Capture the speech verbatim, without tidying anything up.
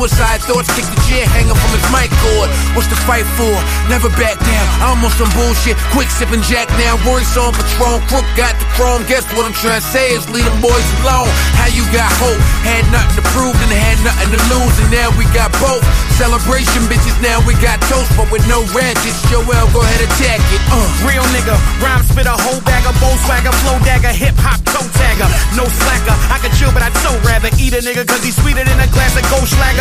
suicide thoughts, kick the chair hanger from his mic cord. What's the fight for? Never back down. I'm on some bullshit, quick sipping Jack now. Royce on Patron, Crook got the chrome. Guess what I'm trying to say is leave them boys alone. How you got hope? Had nothing to prove and had nothing to lose, and now we got both. Celebration bitches, now we got toast, but with no ratchets. Joel, go ahead attack it. Uh. Real nigga, rhyme spit a whole bag of bow swagger, flow dagger, hip hop toe tagger. No slacker, I could chill but I'd so rather eat a nigga cause he's sweeter than a glass of Goldschlager.